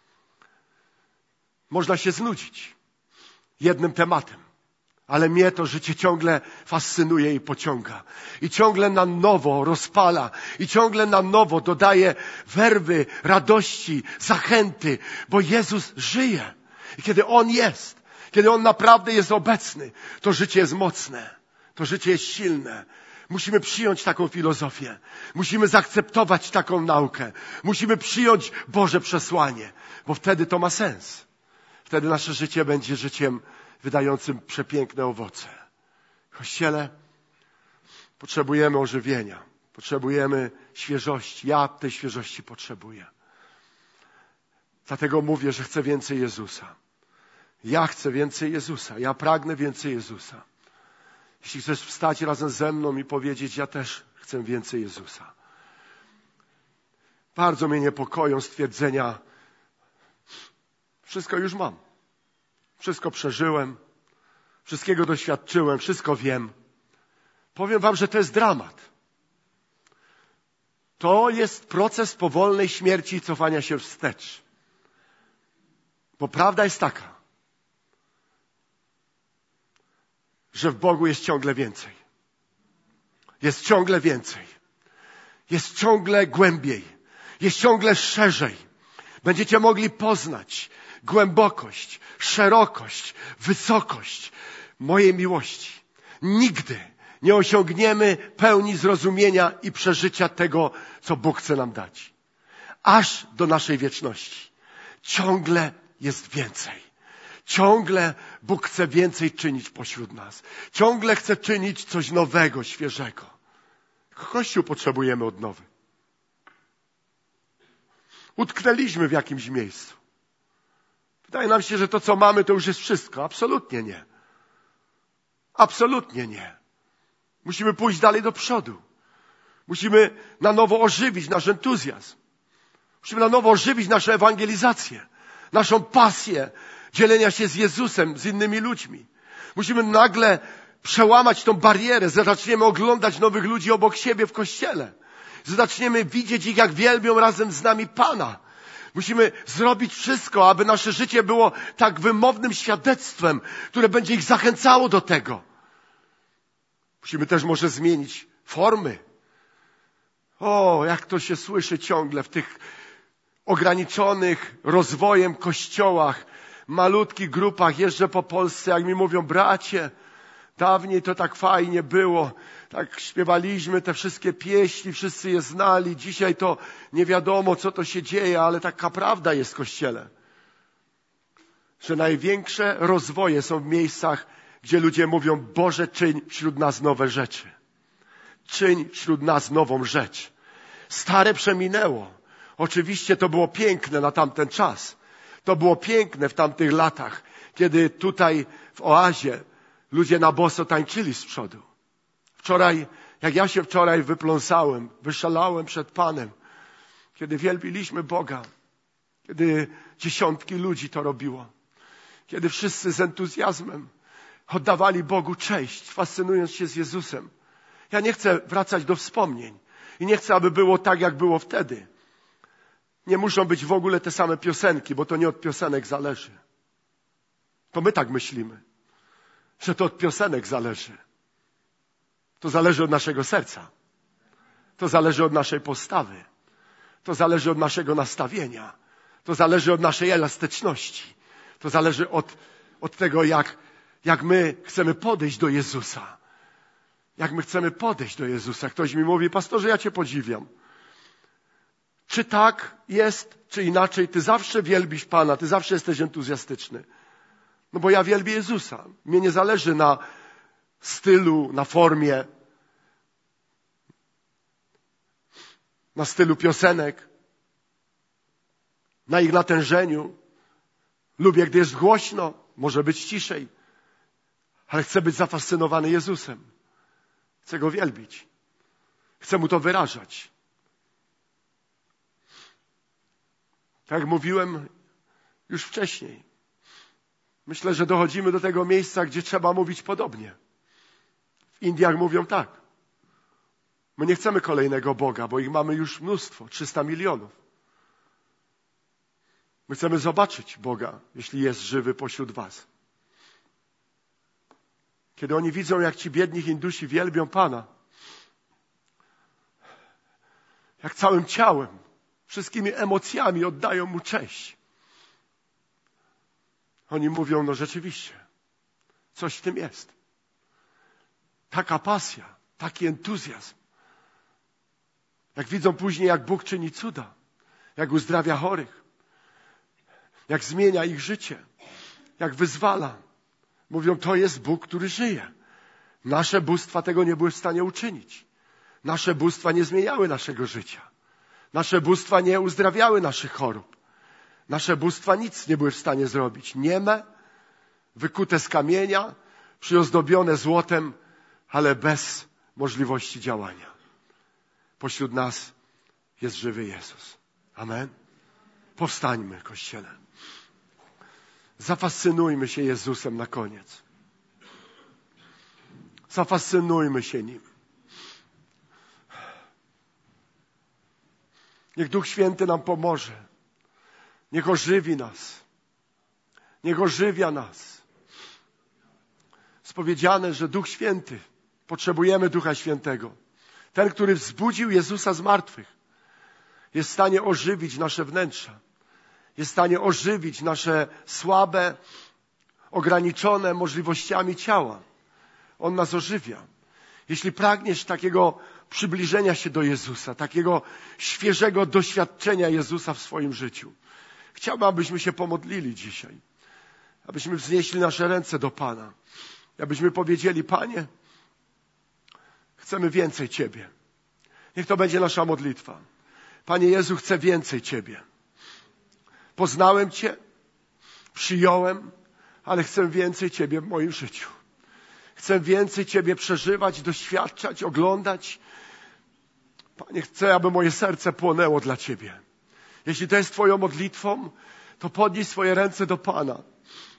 Można się znudzić jednym tematem, ale mnie to życie ciągle fascynuje i pociąga. I ciągle na nowo rozpala. I ciągle na nowo dodaje werwy, radości, zachęty, bo Jezus żyje. I kiedy On jest, kiedy On naprawdę jest obecny, to życie jest mocne. To życie jest silne. Musimy przyjąć taką filozofię. Musimy zaakceptować taką naukę. Musimy przyjąć Boże przesłanie, bo wtedy to ma sens. Wtedy nasze życie będzie życiem wydającym przepiękne owoce. Kościele, potrzebujemy ożywienia. Potrzebujemy świeżości. Ja tej świeżości potrzebuję. Dlatego mówię, że chcę więcej Jezusa. Ja chcę więcej Jezusa. Ja pragnę więcej Jezusa. Jeśli chcesz wstać razem ze mną i powiedzieć, ja też chcę więcej Jezusa. Bardzo mnie niepokoją stwierdzenia, wszystko już mam. Wszystko przeżyłem, wszystkiego doświadczyłem, wszystko wiem. Powiem wam, że to jest dramat. To jest proces powolnej śmierci i cofania się wstecz. Bo prawda jest taka, że w Bogu jest ciągle więcej. Jest ciągle więcej. Jest ciągle głębiej. Jest ciągle szerzej. Będziecie mogli poznać głębokość, szerokość, wysokość mojej miłości. Nigdy nie osiągniemy pełni zrozumienia i przeżycia tego, co Bóg chce nam dać. Aż do naszej wieczności. Ciągle jest więcej. Ciągle Bóg chce więcej czynić pośród nas. Ciągle chce czynić coś nowego, świeżego. Kościół potrzebujemy odnowy. Utknęliśmy w jakimś miejscu. Wydaje nam się, że to, co mamy, to już jest wszystko. Absolutnie nie. Absolutnie nie. Musimy pójść dalej do przodu. Musimy na nowo ożywić nasz entuzjazm. Musimy na nowo ożywić naszą ewangelizację, naszą pasję dzielenia się z Jezusem, z innymi ludźmi. Musimy nagle przełamać tą barierę, zaczniemy oglądać nowych ludzi obok siebie w kościele. Zaczniemy widzieć ich, jak wielbią razem z nami Pana. Musimy zrobić wszystko, aby nasze życie było tak wymownym świadectwem, które będzie ich zachęcało do tego. Musimy też może zmienić formy. O, jak to się słyszy ciągle w tych ograniczonych rozwojem kościołach, malutkich grupach. Jeżdżę po Polsce, jak mi mówią, bracie, dawniej to tak fajnie było, tak śpiewaliśmy te wszystkie pieśni, wszyscy je znali, dzisiaj to nie wiadomo, co to się dzieje, ale taka prawda jest w Kościele, że największe rozwoje są w miejscach, gdzie ludzie mówią, Boże, czyń wśród nas nowe rzeczy. Czyń wśród nas nową rzecz. Stare przeminęło. Oczywiście to było piękne na tamten czas. To było piękne w tamtych latach, kiedy tutaj w oazie ludzie na boso tańczyli z przodu. Wczoraj, jak ja się wczoraj wypląsałem, wyszalałem przed Panem, kiedy wielbiliśmy Boga, kiedy dziesiątki ludzi to robiło, kiedy wszyscy z entuzjazmem oddawali Bogu cześć, fascynując się z Jezusem. Ja nie chcę wracać do wspomnień i nie chcę, aby było tak, jak było wtedy. Nie muszą być w ogóle te same piosenki, bo to nie od piosenek zależy. To my tak myślimy, że to od piosenek zależy. To zależy od naszego serca. To zależy od naszej postawy. To zależy od naszego nastawienia. To zależy od naszej elastyczności. To zależy od tego, jak my chcemy podejść do Jezusa. Jak my chcemy podejść do Jezusa. Ktoś mi mówi, pastorze, ja Cię podziwiam. Czy tak jest, czy inaczej, Ty zawsze wielbisz Pana, Ty zawsze jesteś entuzjastyczny. No bo ja wielbię Jezusa. Mnie nie zależy na stylu, na formie, na stylu piosenek, na ich natężeniu. Lubię, gdy jest głośno, może być ciszej, ale chcę być zafascynowany Jezusem. Chcę Go wielbić. Chcę Mu to wyrażać. Tak jak mówiłem już wcześniej, myślę, że dochodzimy do tego miejsca, gdzie trzeba mówić podobnie. W Indiach mówią tak. My nie chcemy kolejnego Boga, bo ich mamy już mnóstwo, 300 milionów. My chcemy zobaczyć Boga, jeśli jest żywy pośród was. Kiedy oni widzą, jak ci biedni Hindusi wielbią Pana, jak całym ciałem, wszystkimi emocjami oddają Mu cześć. Oni mówią, no rzeczywiście, coś w tym jest. Taka pasja, taki entuzjazm. Jak widzą później, jak Bóg czyni cuda, jak uzdrawia chorych, jak zmienia ich życie, jak wyzwala. Mówią, to jest Bóg, który żyje. Nasze bóstwa tego nie były w stanie uczynić. Nasze bóstwa nie zmieniały naszego życia. Nasze bóstwa nie uzdrawiały naszych chorób. Nasze bóstwa nic nie były w stanie zrobić. Nieme, wykute z kamienia, przyozdobione złotem, ale bez możliwości działania. Pośród nas jest żywy Jezus. Amen. Powstańmy, Kościele. Zafascynujmy się Jezusem na koniec. Zafascynujmy się Nim. Niech Duch Święty nam pomoże. Niech ożywi nas. Niech ożywia nas. Jest powiedziane, że Duch Święty, potrzebujemy Ducha Świętego. Ten, który wzbudził Jezusa z martwych, jest w stanie ożywić nasze wnętrza. Jest w stanie ożywić nasze słabe, ograniczone możliwościami ciała. On nas ożywia. Jeśli pragniesz takiego przybliżenia się do Jezusa, takiego świeżego doświadczenia Jezusa w swoim życiu, chciałbym, abyśmy się pomodlili dzisiaj. Abyśmy wznieśli nasze ręce do Pana. Abyśmy powiedzieli, Panie, chcemy więcej Ciebie. Niech to będzie nasza modlitwa. Panie Jezu, chcę więcej Ciebie. Poznałem Cię, przyjąłem, ale chcę więcej Ciebie w moim życiu. Chcę więcej Ciebie przeżywać, doświadczać, oglądać. Panie, chcę, aby moje serce płonęło dla Ciebie. Jeśli to jest Twoją modlitwą, to podnieś swoje ręce do Pana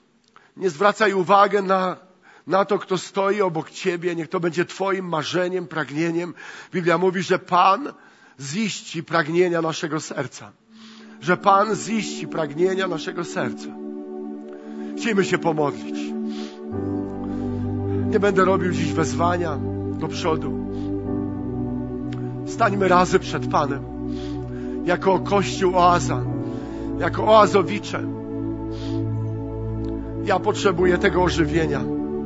Nie zwracaj uwagi na to, kto stoi obok Ciebie. Niech to będzie Twoim marzeniem, pragnieniem. Biblia mówi, że Pan ziści pragnienia naszego serca. Że Pan ziści pragnienia naszego serca. Chcielibyśmy się pomodlić. Nie będę robił dziś wezwania do przodu. Stańmy razem przed Panem. Jako Kościół Oaza. Jako oazowicze. Ja potrzebuję tego ożywienia.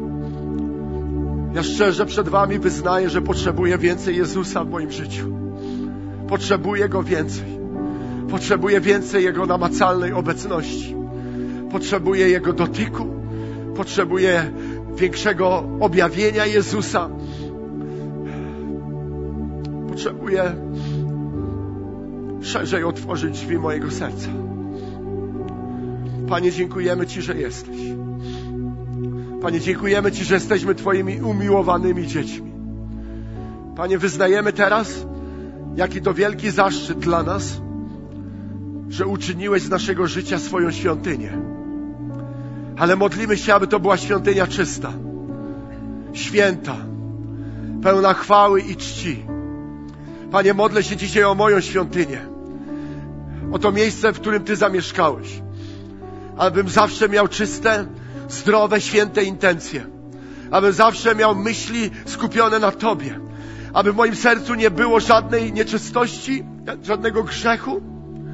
Ja szczerze przed Wami wyznaję, że potrzebuję więcej Jezusa w moim życiu. Potrzebuję Go więcej. Potrzebuję więcej Jego namacalnej obecności. Potrzebuję Jego dotyku. Potrzebuję większego objawienia Jezusa. Potrzebuję szerzej otworzyć drzwi mojego serca. Panie, dziękujemy Ci, że jesteś. Panie, dziękujemy Ci, że jesteśmy Twoimi umiłowanymi dziećmi. Panie, wyznajemy teraz, jaki to wielki zaszczyt dla nas, że uczyniłeś z naszego życia swoją świątynię. Ale modlimy się, aby to była świątynia czysta, święta, pełna chwały i czci. Panie, modlę się dzisiaj o moją świątynię, o to miejsce, w którym Ty zamieszkałeś. Abym zawsze miał czyste, zdrowe, święte intencje. Abym zawsze miał myśli skupione na Tobie. Aby w moim sercu nie było żadnej nieczystości, żadnego grzechu.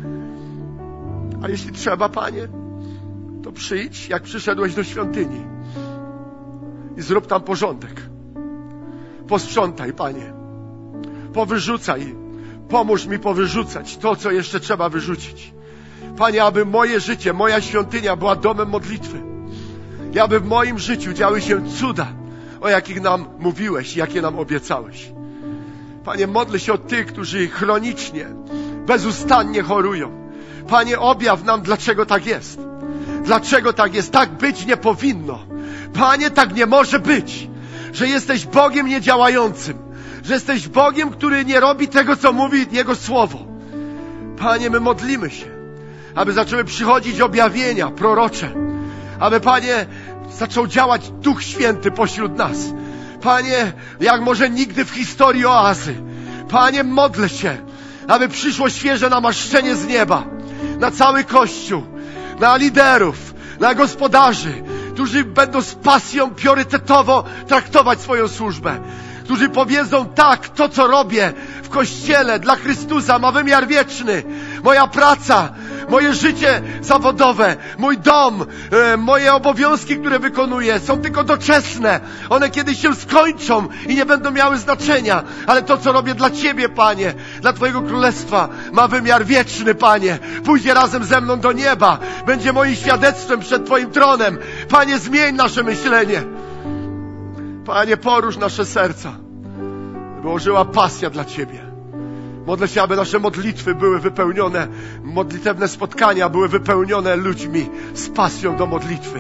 A jeśli trzeba, Panie, to przyjdź, jak przyszedłeś do świątyni i zrób tam porządek. Posprzątaj, Panie. Powyrzucaj. Pomóż mi powyrzucać to, co jeszcze trzeba wyrzucić. Panie, aby moje życie, moja świątynia była domem modlitwy. I aby w moim życiu działy się cuda, o jakich nam mówiłeś, jakie nam obiecałeś. Panie, modlę się o tych, którzy chronicznie, bezustannie chorują. Panie, objaw nam, dlaczego tak jest. Dlaczego tak jest? Tak być nie powinno. Panie, tak nie może być. Że jesteś Bogiem niedziałającym. Że jesteś Bogiem, który nie robi tego, co mówi Jego Słowo. Panie, my modlimy się, aby zaczęły przychodzić objawienia prorocze. Aby, Panie, zaczął działać Duch Święty pośród nas. Panie, jak może nigdy w historii oazy. Panie, modlę się, aby przyszło świeże namaszczenie z nieba na cały Kościół, na liderów, na gospodarzy, którzy będą z pasją priorytetowo traktować swoją służbę. Którzy powiedzą, tak, to co robię w Kościele dla Chrystusa ma wymiar wieczny. Moja praca, moje życie zawodowe, mój dom, moje obowiązki, które wykonuję, są tylko doczesne. One kiedyś się skończą i nie będą miały znaczenia. Ale to, co robię dla Ciebie, Panie, dla Twojego Królestwa, ma wymiar wieczny, Panie. Pójdzie razem ze mną do nieba. Będzie moim świadectwem przed Twoim tronem. Panie, zmień nasze myślenie. Panie, porusz nasze serca, by ożyła pasja dla Ciebie. Modlę się, aby nasze modlitwy były wypełnione, modlitewne spotkania były wypełnione ludźmi z pasją do modlitwy.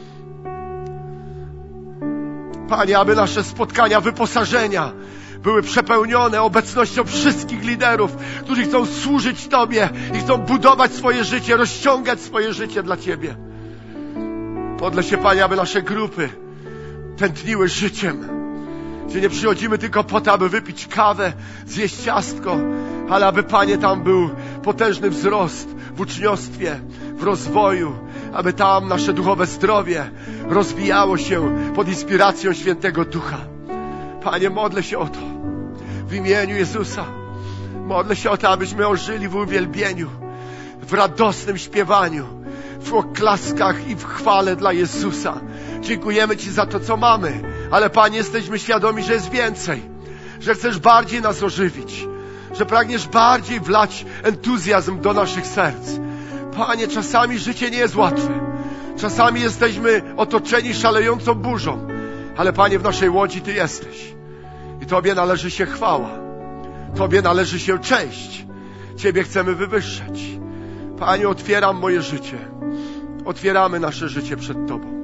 Panie, aby nasze spotkania, wyposażenia były przepełnione obecnością wszystkich liderów, którzy chcą służyć Tobie i chcą budować swoje życie, rozciągać swoje życie dla Ciebie. Modlę się, Panie, aby nasze grupy tętniły życiem. Gdzie nie przychodzimy tylko po to, aby wypić kawę, zjeść ciastko, ale aby, Panie, tam był potężny wzrost w uczniostwie, w rozwoju, aby tam nasze duchowe zdrowie rozwijało się pod inspiracją Świętego Ducha. Panie, modlę się o to w imieniu Jezusa. Modlę się o to, abyśmy ożyli w uwielbieniu, w radosnym śpiewaniu, w oklaskach i w chwale dla Jezusa. Dziękujemy Ci za to, co mamy, ale, Panie, jesteśmy świadomi, że jest więcej, że chcesz bardziej nas ożywić, że pragniesz bardziej wlać entuzjazm do naszych serc. Panie, czasami życie nie jest łatwe, czasami jesteśmy otoczeni szalejącą burzą, ale, Panie, w naszej łodzi Ty jesteś i Tobie należy się chwała, Tobie należy się cześć, Ciebie chcemy wywyższać. Panie, otwieram moje życie, otwieramy nasze życie przed Tobą.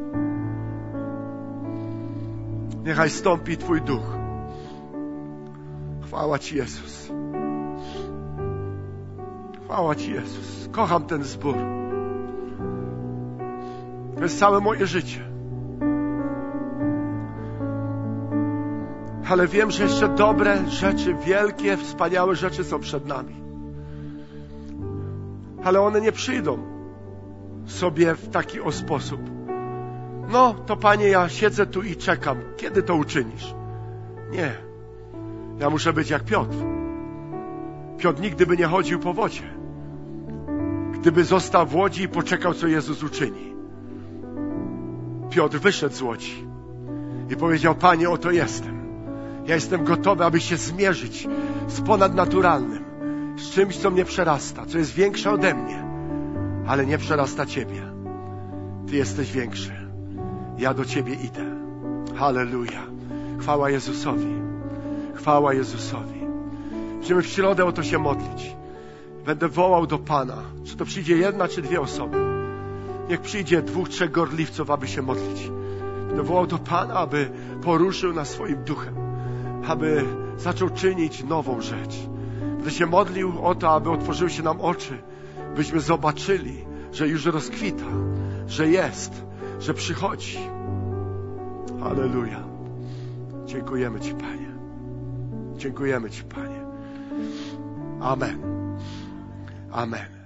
Niechaj stąpi Twój Duch. Chwała Ci, Jezus. Chwała Ci, Jezus. Kocham ten zbór. To jest całe moje życie. Ale wiem, że jeszcze dobre rzeczy, wielkie, wspaniałe rzeczy są przed nami. Ale one nie przyjdą sobie w taki sposób. No, to Panie, ja siedzę tu i czekam. Kiedy to uczynisz? Nie. Ja muszę być jak Piotr. Piotr nigdy by nie chodził po wodzie, gdyby został w łodzi i poczekał, co Jezus uczyni. Piotr wyszedł z łodzi i powiedział: Panie, oto jestem. Ja jestem gotowy, aby się zmierzyć z ponadnaturalnym, z czymś, co mnie przerasta, co jest większe ode mnie, ale nie przerasta Ciebie. Ty jesteś większy. Ja do Ciebie idę. Halleluja. Chwała Jezusowi. Chwała Jezusowi. Będziemy w środę o to się modlić. Będę wołał do Pana. Czy to przyjdzie 1 czy 2 osoby? Niech przyjdzie 2, 3 gorliwców, aby się modlić. Będę wołał do Pana, aby poruszył nas swoim duchem. Aby zaczął czynić nową rzecz. Będę się modlił o to, aby otworzyły się nam oczy. Byśmy zobaczyli, że już rozkwita. Że jest. Że przychodzi. Halleluja. Dziękujemy Ci, Panie. Dziękujemy Ci, Panie. Amen. Amen.